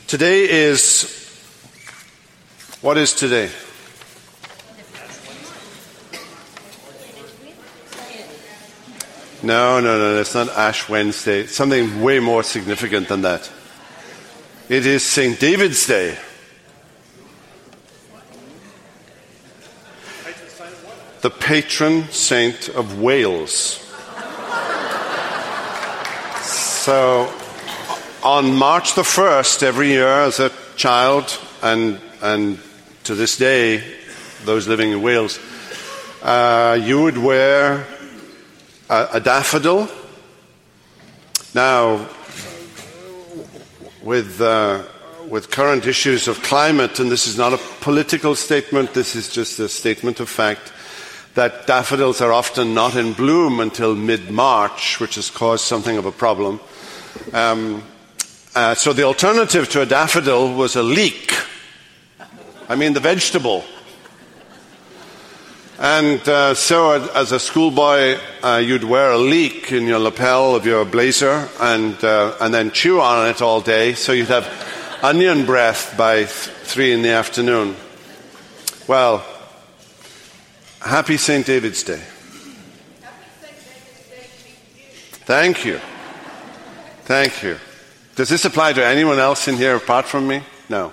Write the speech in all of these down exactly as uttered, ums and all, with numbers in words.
Today is, what is today? No, no, no, it's not Ash Wednesday. It's something way more significant than that. It is Saint David's Day. The patron saint of Wales. So, on March the first, every year as a child, and and to this day, those living in Wales, uh, you would wear a, a daffodil. Now, with uh, with current issues of climate, and this is not a political statement, this is just a statement of fact, that daffodils are often not in bloom until mid-March, which has caused something of a problem. Um, uh, so the alternative to a daffodil was a leek. I mean the vegetable. And uh, so as a schoolboy, uh, you'd wear a leek in your lapel of your blazer and, uh, and then chew on it all day, so you'd have onion breath by th- three in the afternoon. Well, happy Saint David's Day. Thank you. Thank you. Does this apply to anyone else in here apart from me? No.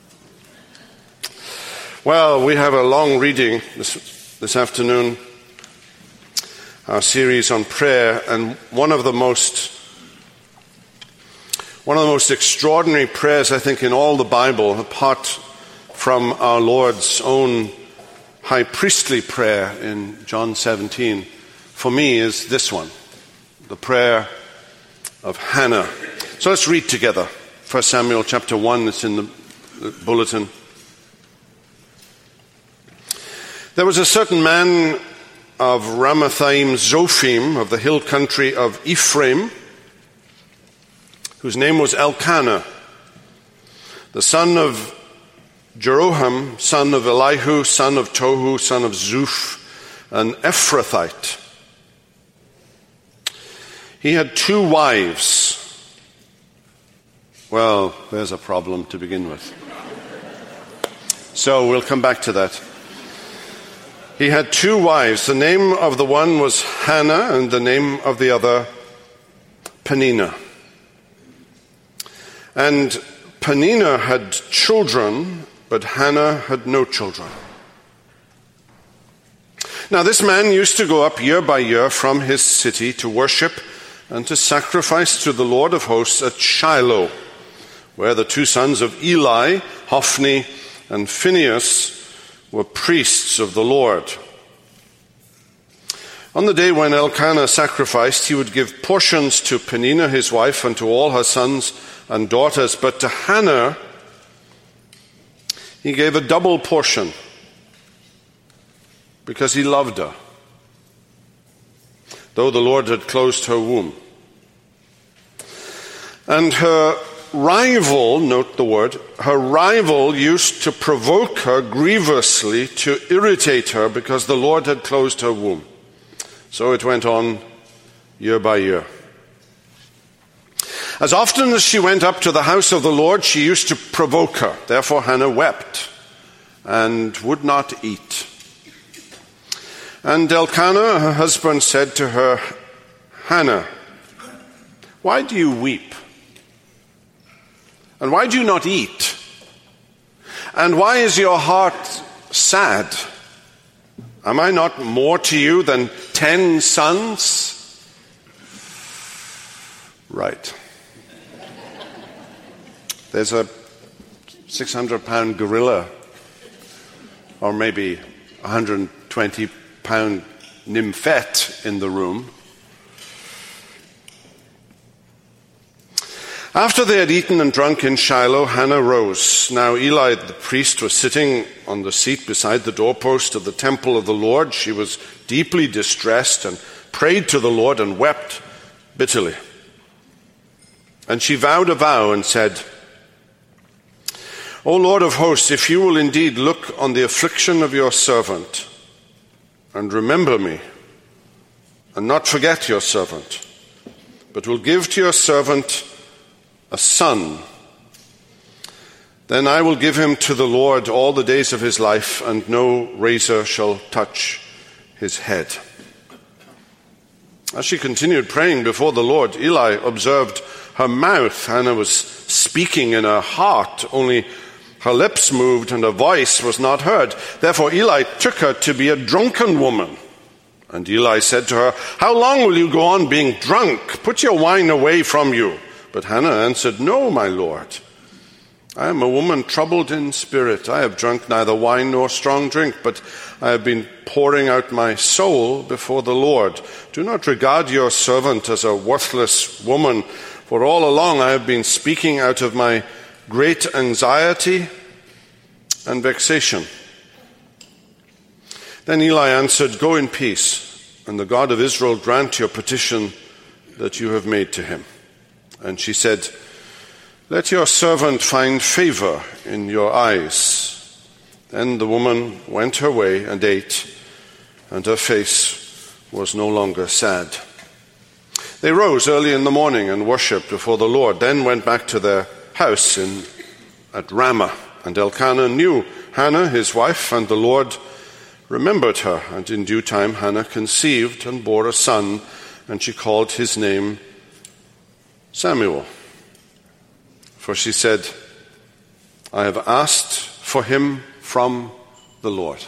Well, we have a long reading this, this afternoon, our series on prayer, and one of the most one of the most extraordinary prayers, I think, in all the Bible, apart from our Lord's own high priestly prayer in John seventeen, for me is this one, the prayer of Hannah. So let's read together. First Samuel chapter one, it's in the bulletin. There was a certain man of Ramathaim Zophim, of the hill country of Ephraim, whose name was Elkanah, the son of Jeroham, son of Elihu, son of Tohu, son of Zuph, an Ephrathite. He had two wives. Well, there's a problem to begin with. So we'll come back to that. He had two wives. The name of the one was Hannah, and the name of the other, Peninnah. And Peninnah had children, but Hannah had no children. Now this man used to go up year by year from his city to worship and to sacrifice to the Lord of hosts at Shiloh, where the two sons of Eli, Hophni and Phinehas, were priests of the Lord. On the day when Elkanah sacrificed, he would give portions to Peninnah his wife and to all her sons and daughters, but to Hannah he gave a double portion because he loved her, though the Lord had closed her womb. And her rival, note the word, her rival used to provoke her grievously to irritate her because the Lord had closed her womb. So it went on year by year. As often as she went up to the house of the Lord, she used to provoke her. Therefore Hannah wept and would not eat. And Elkanah, her husband, said to her, Hannah, why do you weep? And why do you not eat? And why is your heart sad? Am I not more to you than ten sons? Right. There's a six hundred pound gorilla, or maybe one hundred twenty pound nymphette in the room. After they had eaten and drunk in Shiloh, Hannah rose. Now Eli the priest was sitting on the seat beside the doorpost of the temple of the Lord. She was deeply distressed and prayed to the Lord and wept bitterly. And she vowed a vow and said, O Lord of hosts, if you will indeed look on the affliction of your servant and remember me and not forget your servant, but will give to your servant a son, Then I will give him to the Lord all the days of his life, and no razor shall touch his head." As she continued praying before the Lord, Eli observed her mouth. Hannah was speaking in her heart, only her lips moved and her voice was not heard. Therefore Eli took her to be a drunken woman. And Eli said to her, "How long will you go on being drunk? Put your wine away from you." But Hannah answered, "No, my Lord. I am a woman troubled in spirit. I have drunk neither wine nor strong drink, but I have been pouring out my soul before the Lord. Do not regard your servant as a worthless woman, for all along I have been speaking out of my great anxiety and vexation." Then Eli answered, "Go in peace, and the God of Israel grant your petition that you have made to him." And she said, "Let your servant find favor in your eyes." Then the woman went her way and ate, and her face was no longer sad. They rose early in the morning and worshipped before the Lord, then went back to their house in, at Ramah. And Elkanah knew Hannah, his wife, and the Lord remembered her. And in due time Hannah conceived and bore a son, and she called his name Samuel. For she said, "I have asked for him from the Lord."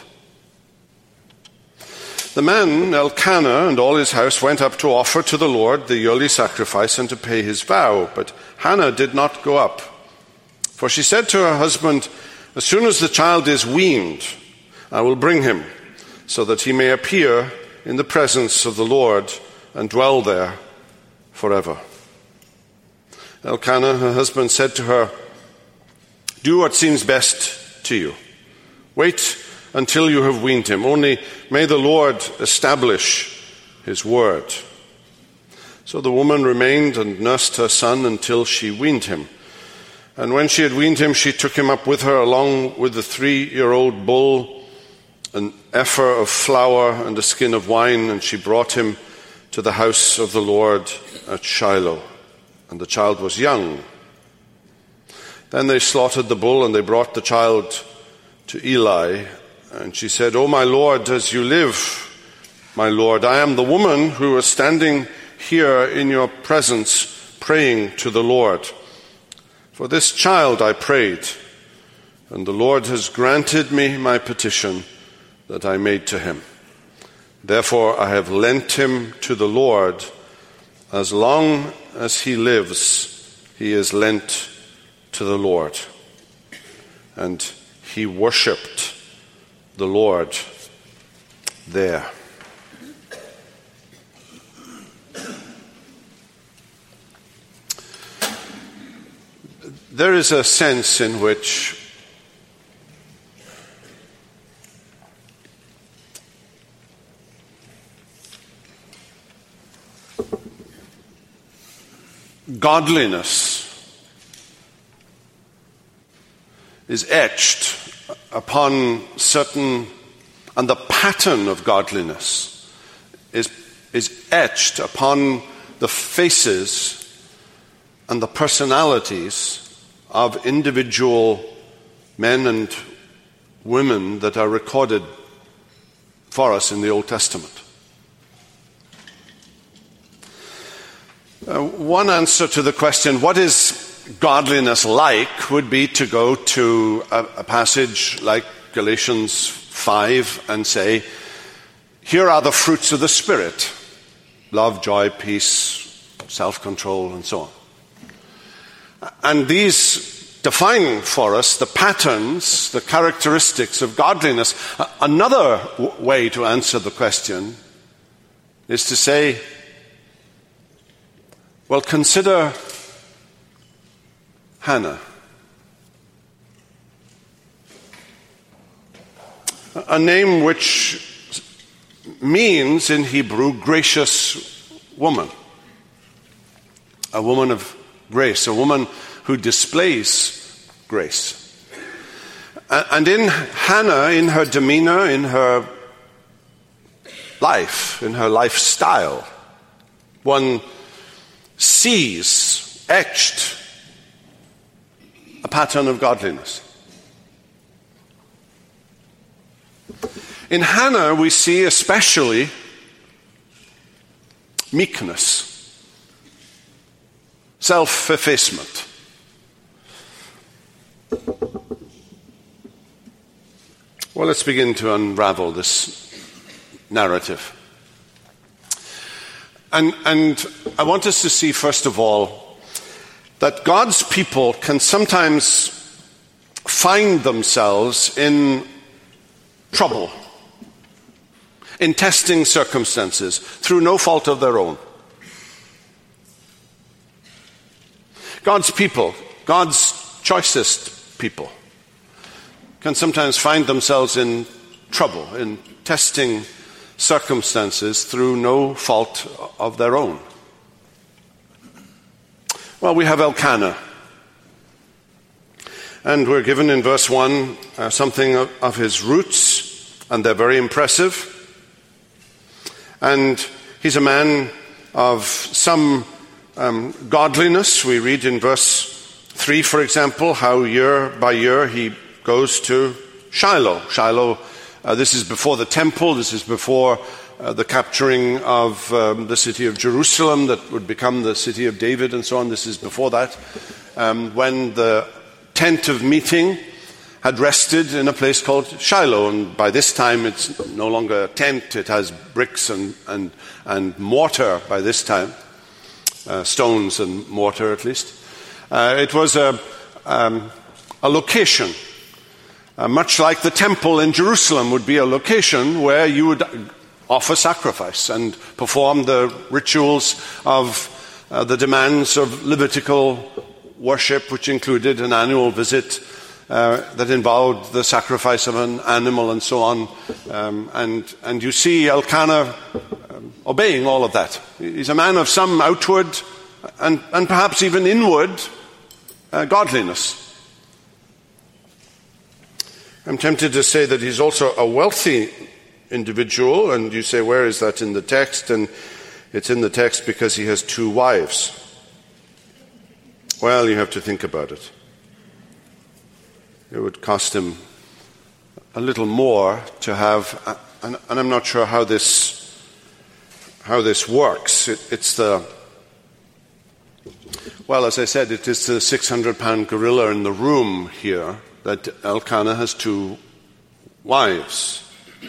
The man Elkanah and all his house went up to offer to the Lord the yearly sacrifice and to pay his vow. But Hannah did not go up. For she said to her husband, "As soon as the child is weaned, I will bring him, so that he may appear in the presence of the Lord and dwell there forever." Elkanah, her husband, said to her, "Do what seems best to you. Wait until you have weaned him. Only may the Lord establish his word." So the woman remained and nursed her son until she weaned him. And when she had weaned him, she took him up with her, along with the three-year-old bull, an ephah of flour and a skin of wine, and she brought him to the house of the Lord at Shiloh. And the child was young. Then they slaughtered the bull, and they brought the child to Eli. And she said, "O my Lord, as you live, my Lord, I am the woman who is standing here in your presence praying to the Lord. For this child I prayed, and the Lord has granted me my petition that I made to him. Therefore I have lent him to the Lord. As long as he lives, he is lent to the Lord." And he worshipped the Lord there. There is a sense in which godliness is etched upon certain, and the pattern of godliness is, is etched upon the faces and the personalities of individual men and women that are recorded for us in the Old Testament. Uh, one answer to the question, what is godliness like, would be to go to a, a passage like Galatians five and say, here are the fruits of the Spirit: love, joy, peace, self-control, and so on. And these define for us the patterns, the characteristics of godliness. Another w- way to answer the question is to say, well, consider Hannah. A name which means in Hebrew gracious woman. A woman of grace, a woman who displays grace. And in Hannah, in her demeanor, in her life, in her lifestyle, one sees etched a pattern of godliness. In Hannah, we see especially meekness, self-effacement. Well, let's begin to unravel this narrative. And, and I want us to see, first of all, that God's people can sometimes find themselves in trouble, in testing circumstances, through no fault of their own. God's people, God's choicest people, can sometimes find themselves in trouble, in testing circumstances through no fault of their own. Well, we have Elkanah. And we're given in verse one uh, something of, of his roots, and they're very impressive. And he's a man of some um, godliness. We read in verse three, for example, how year by year he goes to Shiloh. Shiloh, uh, this is before the temple, this is before uh, the capturing of um, the city of Jerusalem that would become the city of David and so on. This is before that, um, when the tent of meeting had rested in a place called Shiloh, and by this time it's no longer a tent, it has bricks and, and, and mortar by this time, uh, stones and mortar at least. Uh, it was a, um, a location, uh, much like the temple in Jerusalem would be a location where you would offer sacrifice and perform the rituals of uh, the demands of Levitical worship, which included an annual visit uh, that involved the sacrifice of an animal and so on. Um, and, and you see Elkanah um, obeying all of that. He's a man of some outward and, and perhaps even inward uh, godliness. I'm tempted to say that he's also a wealthy individual, and you say, where is that in the text? And it's in the text because he has two wives. Well, you have to think about it. It would cost him a little more to have, and, and I'm not sure how this how this works. It, it's the, well, as I said, it is the six hundred pound gorilla in the room here that Elkanah has two wives.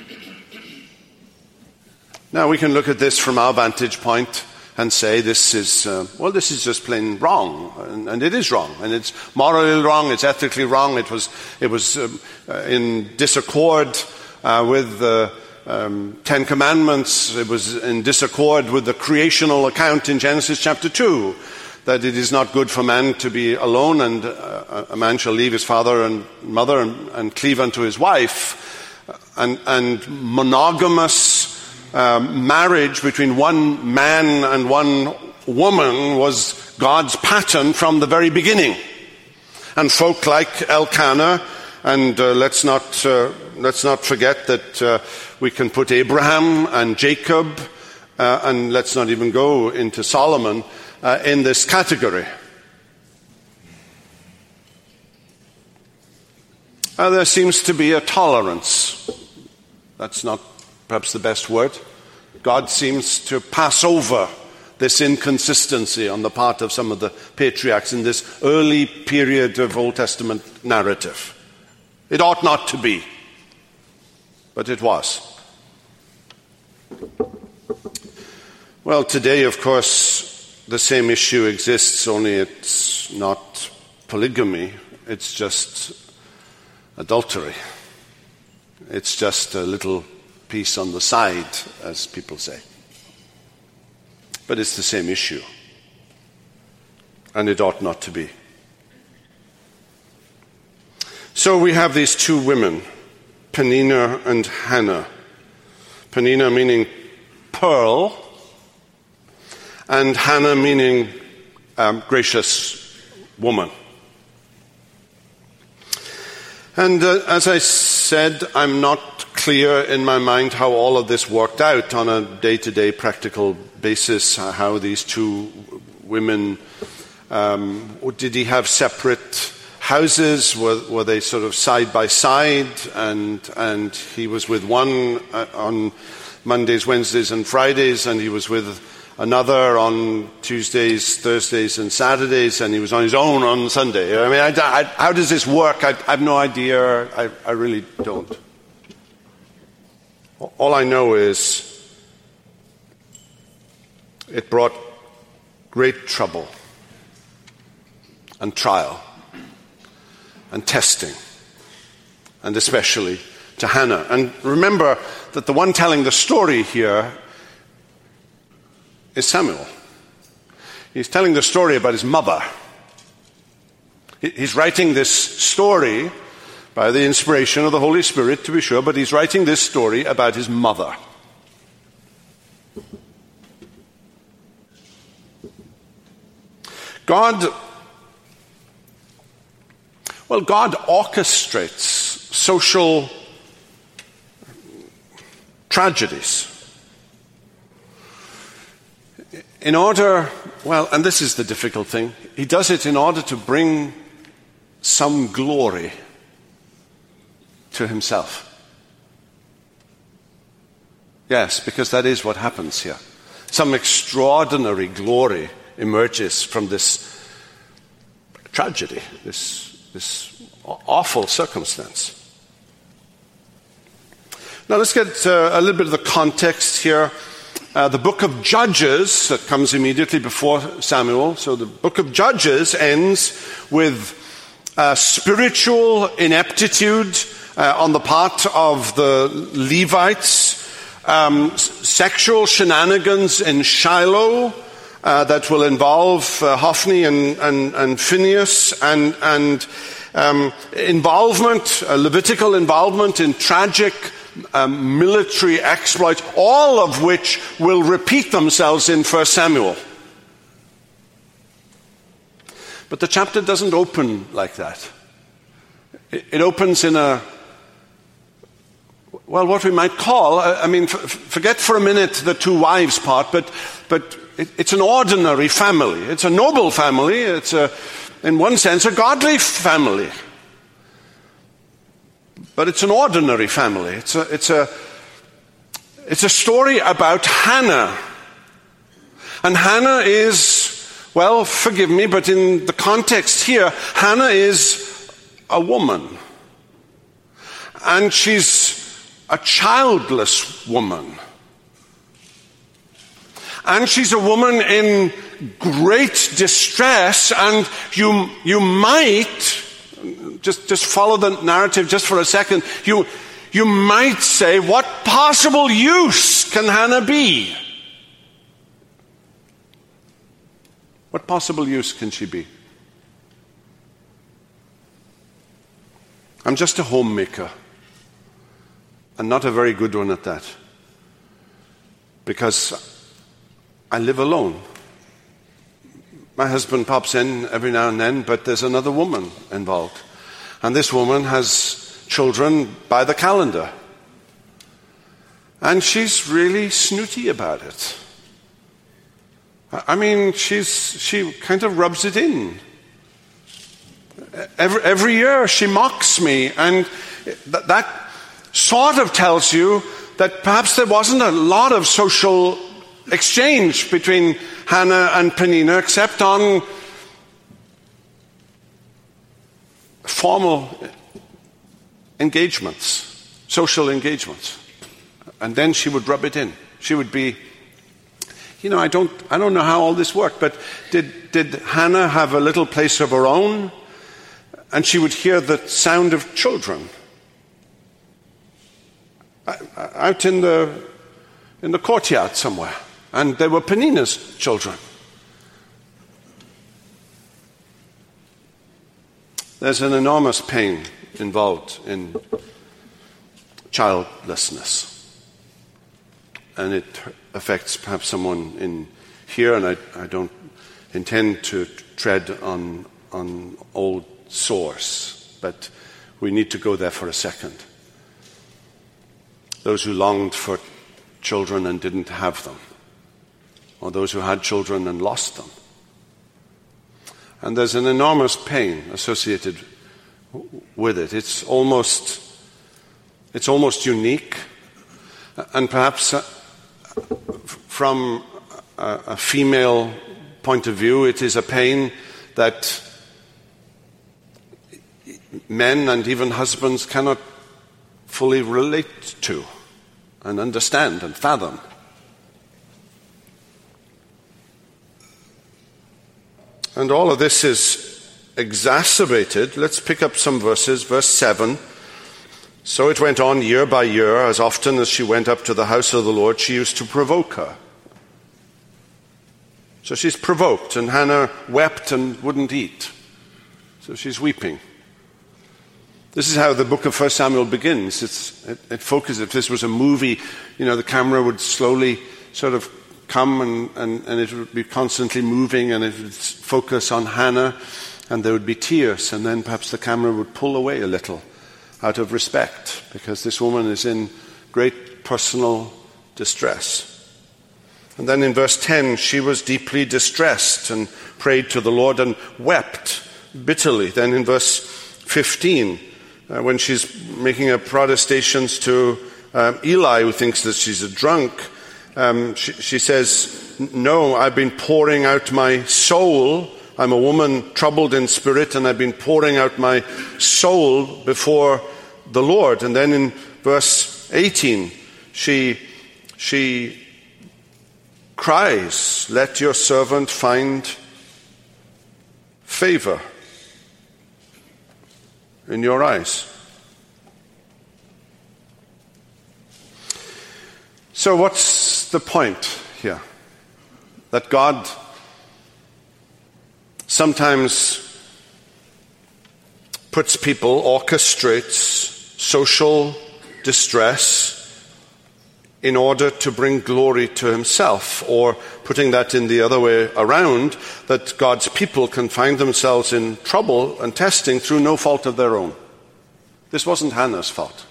Now, we can look at this from our vantage point and say this is, uh, well, this is just plain wrong, and, and it is wrong, and it's morally wrong, it's ethically wrong, it was, it was um, uh, in disaccord uh, with the um, Ten Commandments, it was in disaccord with the creational account in Genesis chapter two, that it is not good for man to be alone, and uh, a man shall leave his father and mother and, and cleave unto his wife, and, and monogamous Uh, marriage between one man and one woman was God's pattern from the very beginning. And folk like Elkanah, and uh, let's not uh, let's not forget that uh, we can put Abraham and Jacob, uh, and let's not even go into Solomon uh, in this category. Uh, there seems to be a tolerance. That's not perhaps the best word. God seems to pass over this inconsistency on the part of some of the patriarchs in this early period of Old Testament narrative. It ought not to be, but it was. Well, today, of course, the same issue exists, only it's not polygamy, it's just adultery. It's just a little piece on the side, as people say. But it's the same issue. And it ought not to be. So we have these two women, Peninnah and Hannah. Peninnah meaning pearl, and Hannah meaning um, gracious woman. And uh, as I said, I'm not clear in my mind how all of this worked out on a day-to-day practical basis, how these two women, um, did he have separate houses? Were, were they sort of side by side? And, and he was with one on Mondays, Wednesdays, and Fridays, and he was with another on Tuesdays, Thursdays, and Saturdays, and he was on his own on Sunday. I mean, I, I, how does this work? I, I have no idea. I, I really don't. All I know is it brought great trouble and trial and testing, and especially to Hannah. And remember that the one telling the story here is Samuel. He's telling the story about his mother. He's writing this story by the inspiration of the Holy Spirit, to be sure, but he's writing this story about his mother. God, well, God orchestrates social tragedies in order, well, and this is the difficult thing, he does it in order to bring some glory to himself. Yes, because that is what happens here. Some extraordinary glory emerges from this tragedy, this, this awful circumstance. Now let's get uh, a little bit of the context here. Uh, the book of Judges, that comes immediately before Samuel, so the book of Judges ends with uh, spiritual ineptitude uh, on the part of the Levites, um, sexual shenanigans in Shiloh uh, that will involve uh, Hophni and, and, and Phinehas, and, and um, involvement, uh, Levitical involvement in tragic Um, military exploits, all of which will repeat themselves in First Samuel. But the chapter doesn't open like that. It, it opens in a, well, what we might call, I mean, f- forget for a minute the two wives part, but, but it, it's an ordinary family. It's a noble family. It's, a, in one sense, a godly family. But it's an ordinary family. It's a, it's a, it's a story about Hannah. And Hannah is, well, forgive me, but in the context here, Hannah is a woman. And she's a childless woman. And she's a woman in great distress, and you, you might... Just, just follow the narrative just for a second. You, you might say, what possible use can Hannah be? What possible use can she be? I'm just a homemaker, and not a very good one at that, because I live alone. My husband pops in every now and then, but there's another woman involved. And this woman has children by the calendar. And she's really snooty about it. I mean, she's she kind of rubs it in. Every, every year she mocks me, and that, that sort of tells you that perhaps there wasn't a lot of social exchange between Hannah and Peninnah, except on formal engagements, social engagements. And then she would rub it in. She would be, you know, I don't I don't know how all this worked, but did, did Hannah have a little place of her own? And she would hear the sound of children out in the in the courtyard somewhere. And they were Peninnah's children. There's an enormous pain involved in childlessness. And it affects perhaps someone in here, and I, I don't intend to tread on, on old sores, but we need to go there for a second. Those who longed for children and didn't have them, or those who had children and lost them. And there's an enormous pain associated with it. It's almost, it's almost unique. And perhaps uh, from a, a female point of view, it is a pain that men and even husbands cannot fully relate to and understand and fathom. And all of this is exacerbated. Let's pick up some verses. Verse seven. So it went on year by year. As often as she went up to the house of the Lord, she used to provoke her. So she's provoked, and Hannah wept and wouldn't eat. So she's weeping. This is how the book of First Samuel begins. It's, it, it focuses, if this was a movie, you know, the camera would slowly sort of come and, and, and it would be constantly moving, and it would focus on Hannah, and there would be tears, and then perhaps the camera would pull away a little out of respect, because this woman is in great personal distress. And then in verse ten, she was deeply distressed and prayed to the Lord and wept bitterly. Then in verse fifteen, uh, when she's making her protestations to uh, Eli, who thinks that she's a drunk, um, she, she says, no, I've been pouring out my soul. I'm a woman troubled in spirit, and I've been pouring out my soul before the Lord. And then in verse eighteen, she, she cries, let your servant find favor in your eyes. So what's the point here? That God sometimes puts people, orchestrates social distress in order to bring glory to himself, or putting that in the other way around, that God's people can find themselves in trouble and testing through no fault of their own. This wasn't Hannah's fault.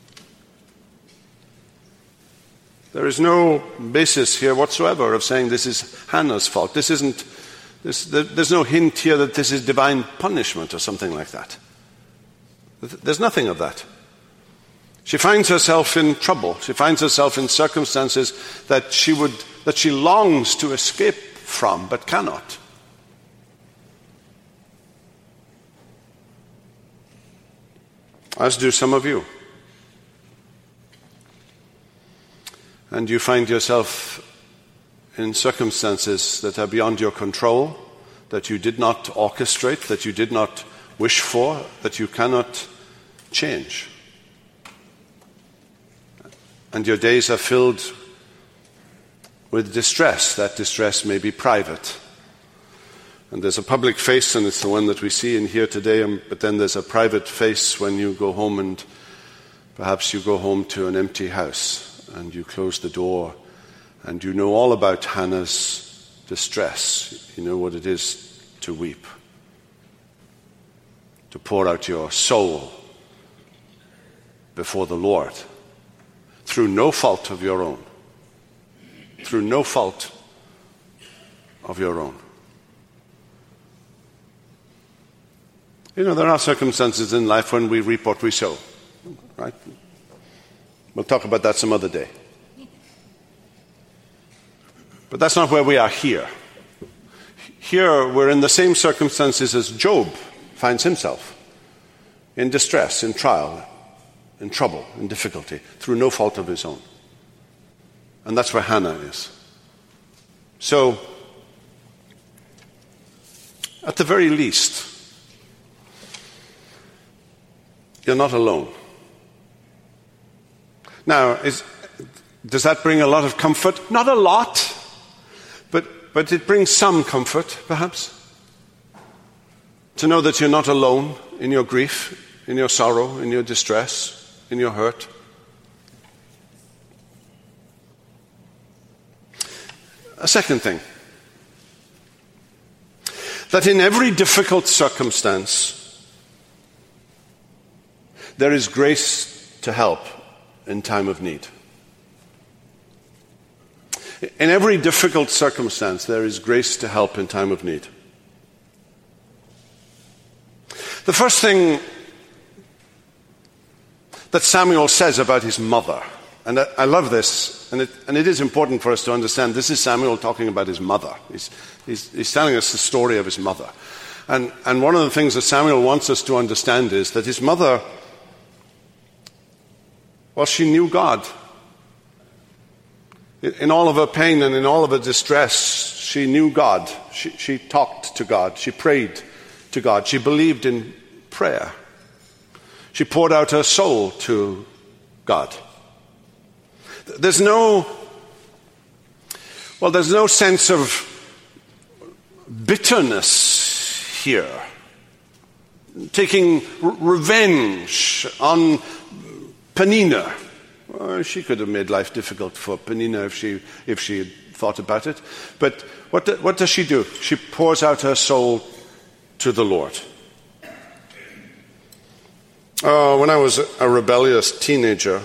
There is no basis here whatsoever of saying this is Hannah's fault. This isn't, this, there's no hint here that this is divine punishment or something like that. There's nothing of that. She finds herself in trouble. She finds herself in circumstances that she would, that she longs to escape from, but cannot. As do some of you. And you find yourself in circumstances that are beyond your control, that you did not orchestrate, that you did not wish for, that you cannot change. And your days are filled with distress. That distress may be private. And there's a public face, and it's the one that we see in here today, but then there's a private face when you go home, and perhaps you go home to an empty house, and you close the door, and you know all about Hannah's distress. You know what it is to weep, to pour out your soul before the Lord, through no fault of your own. Through no fault of your own. You know, there are circumstances in life when we reap what we sow, right? We'll talk about that some other day. But that's not where we are here. Here, we're in the same circumstances as Job finds himself, in distress, in trial, in trouble, in difficulty, through no fault of his own. And that's where Hannah is. So, at the very least, you're not alone. Now, is, does that bring a lot of comfort? Not a lot, but, but it brings some comfort, perhaps. To know that you're not alone in your grief, in your sorrow, in your distress, in your hurt. A second thing, that in every difficult circumstance, there is grace to help in time of need. In every difficult circumstance, there is grace to help in time of need. The first thing that Samuel says about his mother. And I, I love this, and it, and it is important for us to understand this is Samuel talking about his mother. He's, he's, he's telling us the story of his mother. And, and one of the things that Samuel wants us to understand is that his mother, well, she knew God. In all of her pain and in all of her distress, she knew God. She, she talked to God. She prayed to God. She believed in prayer. She poured out her soul to God. There's no, well, there's no sense of bitterness here. Taking r- revenge on Peninnah. Well, she could have made life difficult for Peninnah if she if she had thought about it. But what do, what does she do? She pours out her soul to the Lord. Oh, when I was a rebellious teenager,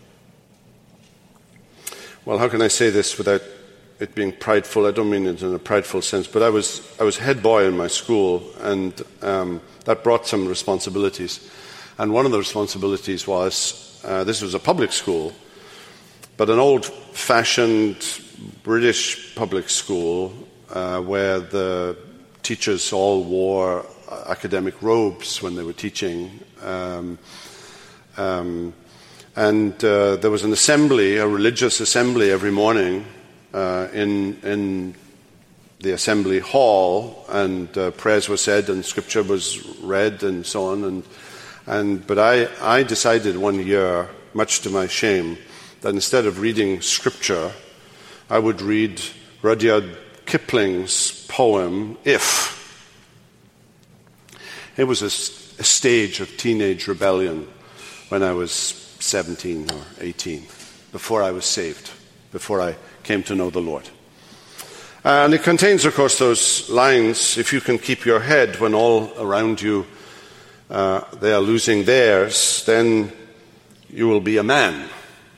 well, how can I say this without it being prideful? I don't mean it in a prideful sense, but I was I was head boy in my school, and um, that brought some responsibilities. And one of the responsibilities was, uh, this was a public school, but an old-fashioned British public school uh, where the teachers all wore academic robes when they were teaching. Um, um, and uh, there was an assembly, a religious assembly every morning uh, in, in the assembly hall, and uh, prayers were said and scripture was read and so on. And, and but I, I decided one year, much to my shame, that instead of reading scripture, I would read Rudyard Kipling's poem, If. It was a, a stage of teenage rebellion when I was seventeen or eighteen, before I was saved, before I came to know the Lord. And it contains, of course, those lines, if you can keep your head when all around you uh, they are losing theirs, then you will be a man.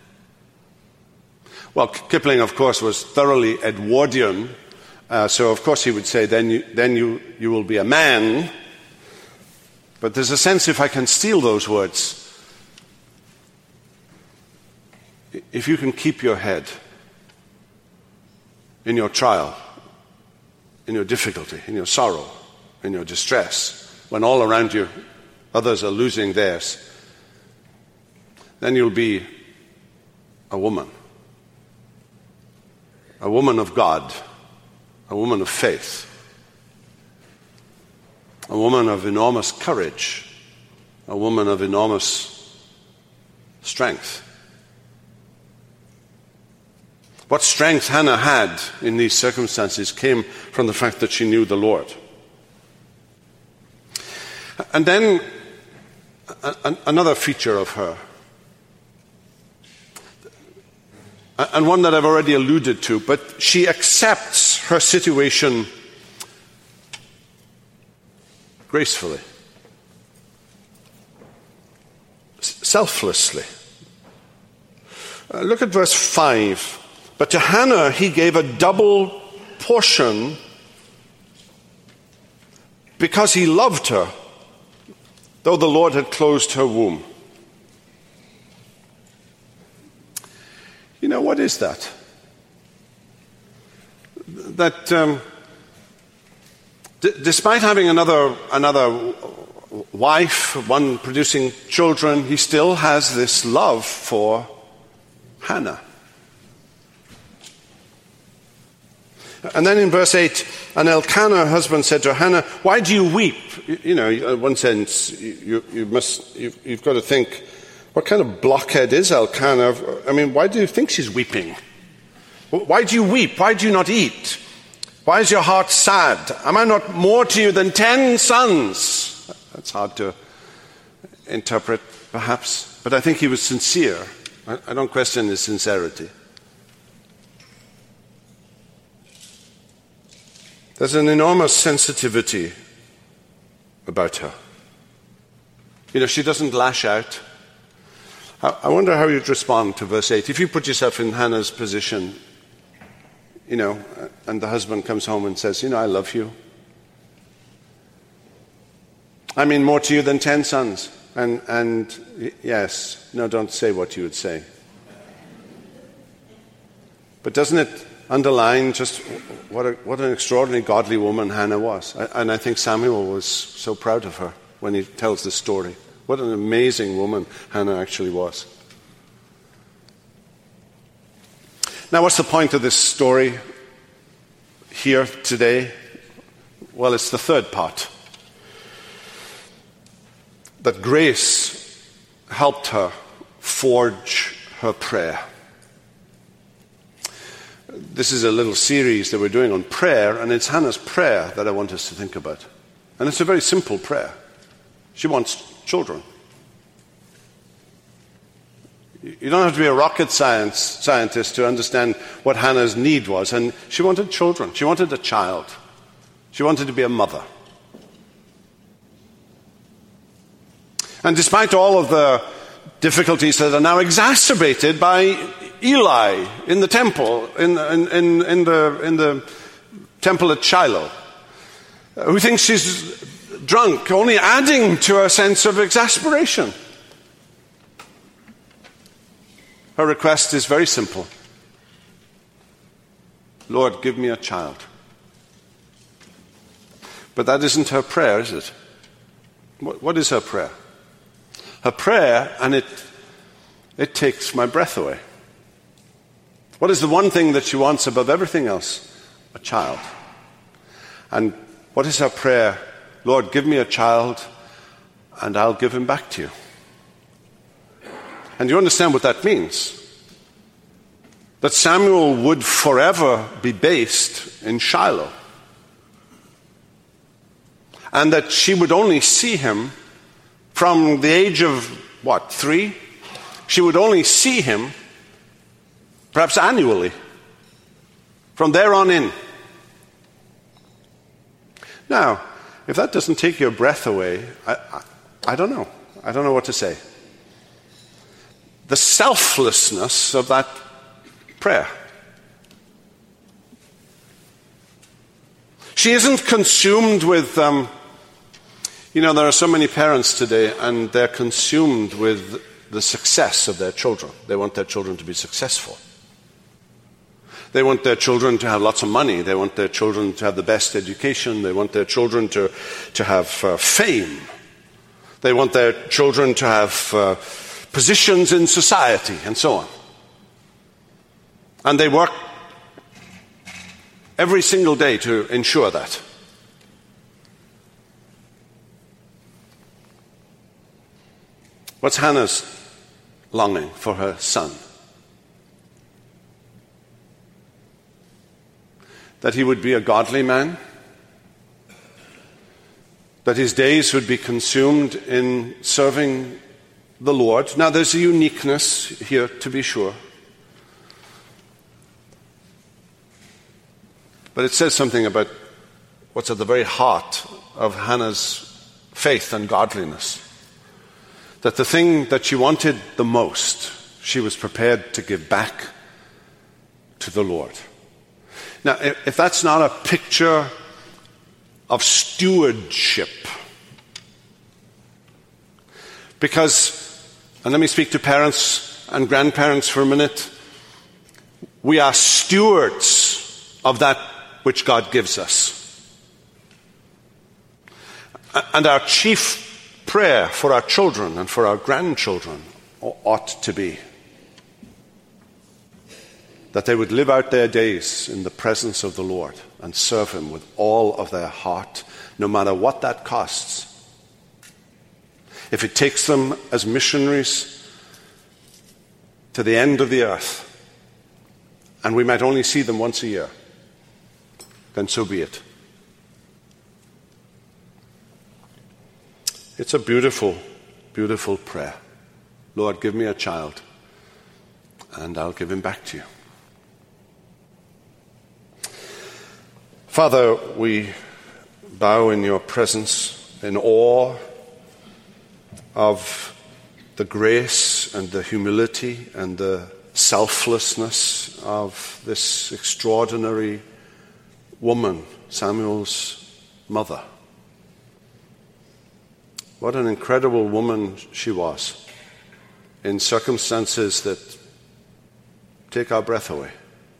Well, Kipling, of course, was thoroughly Edwardian, uh, so of course he would say, then you, then you, you will be a man. But there's a sense, if I can steal those words, if you can keep your head in your trial, in your difficulty, in your sorrow, in your distress, when all around you others are losing theirs, then you'll be a woman. A woman of God, a woman of faith, a woman of enormous courage, a woman of enormous strength. What strength Hannah had in these circumstances came from the fact that she knew the Lord. And then another feature of her, and one that I've already alluded to, but she accepts her situation gracefully, selflessly. Uh, look at verse five. But to Hannah he gave a double portion because he loved her, though the Lord had closed her womb. You know, what is that? That um, d- despite having another another wife, one producing children, he still has this love for Hannah. And then in verse eight, and Elkanah, her husband, said to Hannah, "Why do you weep?" You, you know, in one sense, you, you must, you've, you've got to think, what kind of blockhead is Elkanah? I mean, why do you think she's weeping? Why do you weep? Why do you not eat? Why is your heart sad? Am I not more to you than ten sons? That's hard to interpret, perhaps, but I think he was sincere. I, I don't question his sincerity. There's an enormous sensitivity about her. You know, she doesn't lash out. I wonder how you'd respond to verse eight. If you put yourself in Hannah's position, you know, and the husband comes home and says, you know, I love you. I mean, more to you than ten sons. And, and yes, no, don't say what you would say. But doesn't it underline just what, a, what an extraordinarily godly woman Hannah was? And I think Samuel was so proud of her when he tells this story. What an amazing woman Hannah actually was. Now, what's the point of this story here today? Well, it's the third part. That grace helped her forge her prayer. This is a little series that we're doing on prayer, and it's Hannah's prayer that I want us to think about. And it's a very simple prayer. She wants children. You don't have to be a rocket science scientist to understand what Hannah's need was. And she wanted children. She wanted a child. She wanted to be a mother. And despite all of the difficulties that are now exacerbated by Eli in the temple, in, in, in, in, the, in the temple at Shiloh, who thinks she's drunk, only adding to her sense of exasperation. Her request is very simple. Lord, give me a child. But that isn't her prayer, is it? What, what is her prayer? Her prayer, and it, it takes my breath away. What is the one thing that she wants above everything else? A child. And what is her prayer? Lord, give me a child, and I'll give him back to you. And you understand what that means? That Samuel would forever be based in Shiloh. And that she would only see him from the age of, what, three? She would only see him perhaps annually. From there on in. Now, if that doesn't take your breath away, I, I, I don't know. I don't know what to say. The selflessness of that prayer. She isn't consumed with, um, you know, there are so many parents today, and they're consumed with the success of their children. They want their children to be successful. They want their children to have lots of money. They want their children to have the best education. They want their children to, to have uh, fame. They want their children to have uh, positions in society, and so on. And they work every single day to ensure that. What's Hannah's longing for her son? That he would be a godly man, that his days would be consumed in serving the Lord. Now, there's a uniqueness here, to be sure. But it says something about what's at the very heart of Hannah's faith and godliness. That the thing that she wanted the most, she was prepared to give back to the Lord. Now, if that's not a picture of stewardship, because, and let me speak to parents and grandparents for a minute, we are stewards of that which God gives us. And our chief prayer for our children and for our grandchildren ought to be that they would live out their days in the presence of the Lord and serve Him with all of their heart, no matter what that costs. If it takes them as missionaries to the end of the earth, and we might only see them once a year, then so be it. It's a beautiful, beautiful prayer. Lord, give me a child, and I'll give him back to you. Father, we bow in your presence in awe of the grace and the humility and the selflessness of this extraordinary woman, Samuel's mother. What an incredible woman she was, in circumstances that take our breath away.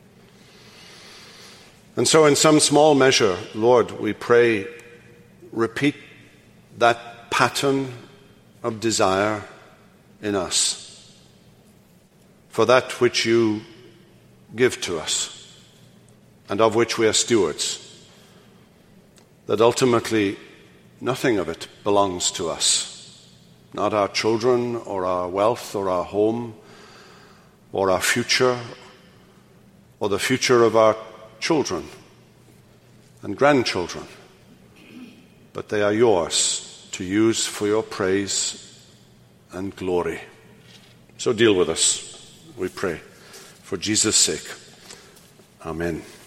And so in some small measure, Lord, we pray, repeat that pattern of desire in us for that which you give to us and of which we are stewards, that ultimately nothing of it belongs to us, not our children or our wealth or our home or our future or the future of our children and grandchildren, but they are yours to use for your praise and glory. So deal with us, we pray, for Jesus' sake. Amen.